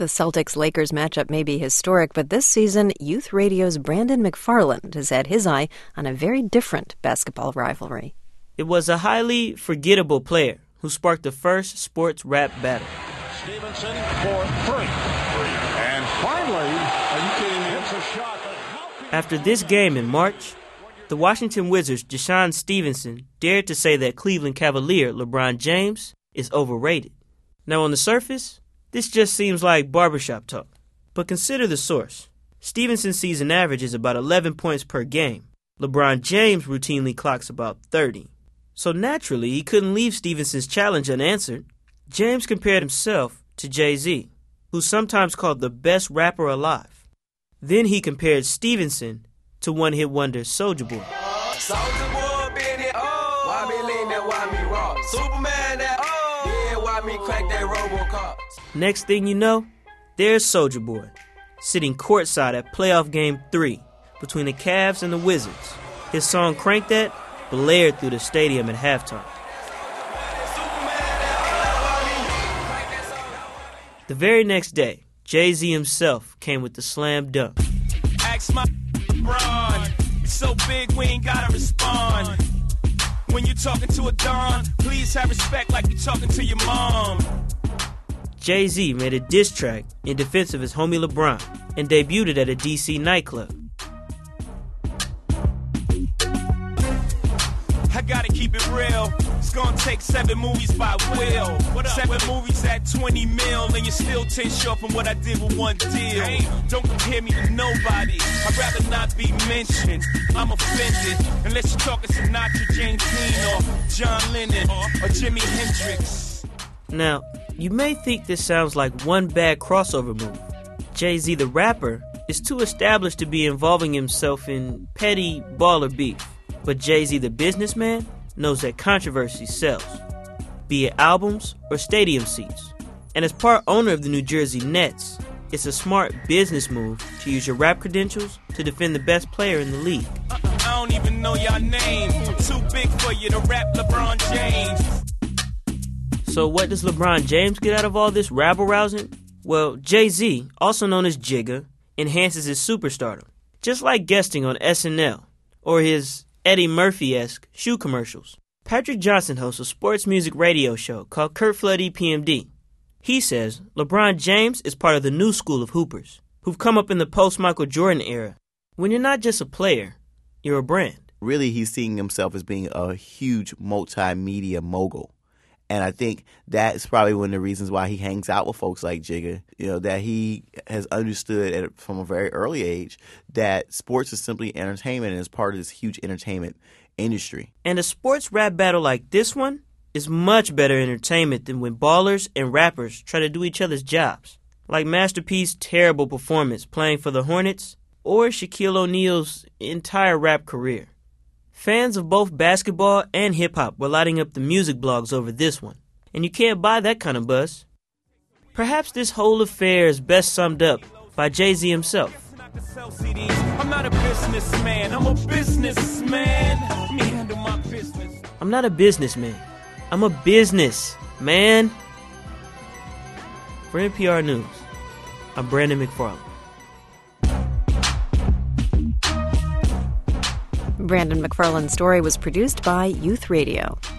The Celtics-Lakers matchup may be historic, but this season, Youth Radio's Brandon McFarland has had his eye on a very different basketball rivalry. It was a highly forgettable player who sparked the first sports rap battle. Stevenson for three. And finally, are you kidding me? It's a shot. After this game in March, the Washington Wizards' Deshaun Stevenson dared to say that Cleveland Cavalier LeBron James is overrated. Now, on the surface, this just seems like barbershop talk. But consider the source. Stevenson's season average is about 11 points per game. LeBron James routinely clocks about 30. So naturally, he couldn't leave Stevenson's challenge unanswered. James compared himself to Jay-Z, who's sometimes called the best rapper alive. Then he compared Stevenson to one-hit wonder Soulja Boy. Soulja Boy, been it, why me lean that, why me rock? Superman that, yeah, why me crack that RoboCop? Next thing you know, there's Soulja Boy, sitting courtside at playoff game 3 between the Cavs and the Wizards. His song Crank That blared through the stadium at halftime. The very next day, Jay-Z himself came with the slam dunk. Ask my Ron, it's so big we ain't gotta respond. When you're talking to a Don, please have respect like you're talking to your mom. Jay-Z made a diss track in defense of his homie LeBron and debuted it at a D.C. nightclub. I gotta keep it real. It's gonna take 7 movies by Will. 7 movies at 20 mil, and you're still 10 short from what I did with one deal. Don't compare me to nobody. I'd rather not be mentioned. I'm offended unless you're talking Sinatra, James Dean, or John Lennon, or Jimi Hendrix. Now, you may think this sounds like one bad crossover move. Jay-Z the rapper is too established to be involving himself in petty baller beef. But Jay-Z the businessman knows that controversy sells, be it albums or stadium seats. And as part owner of the New Jersey Nets, it's a smart business move to use your rap credentials to defend the best player in the league. I don't even know your name. I'm too big for you to rap LeBron James. So what does LeBron James get out of all this rabble-rousing? Well, Jay-Z, also known as Jigga, enhances his superstardom, just like guesting on SNL or his Eddie Murphy-esque shoe commercials. Patrick Johnson hosts a sports music radio show called Curt Flood EPMD. He says LeBron James is part of the new school of hoopers who've come up in the post-Michael Jordan era. When you're not just a player, you're a brand. Really, he's seeing himself as being a huge multimedia mogul. And I think that's probably one of the reasons why he hangs out with folks like Jigga, that he has understood from a very early age that sports is simply entertainment and is part of this huge entertainment industry. And a sports rap battle like this one is much better entertainment than when ballers and rappers try to do each other's jobs. Like Master P's terrible performance playing for the Hornets or Shaquille O'Neal's entire rap career. Fans of both basketball and hip-hop were lighting up the music blogs over this one. And you can't buy that kind of buzz. Perhaps this whole affair is best summed up by Jay-Z himself. I'm not a businessman, I'm a businessman. Let me handle my business. I'm not a businessman. I'm a business, man. For NPR News, I'm Brandon McFarland. Brandon McFarland's story was produced by Youth Radio.